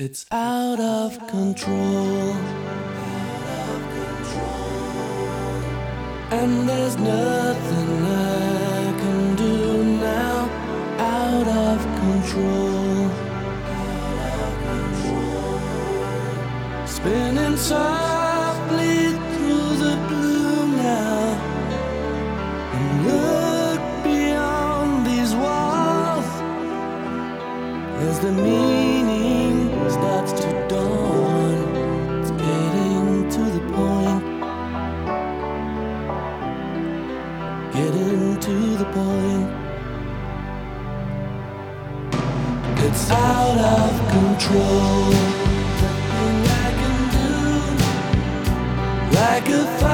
It's out of control, and there's nothing I can do now. Out of control, spinning softly through the blue now, and look beyond these walls as the meaning starts to dawn. It's getting to the point, getting to the point. It's out of control. Nothing I can do, like a fire.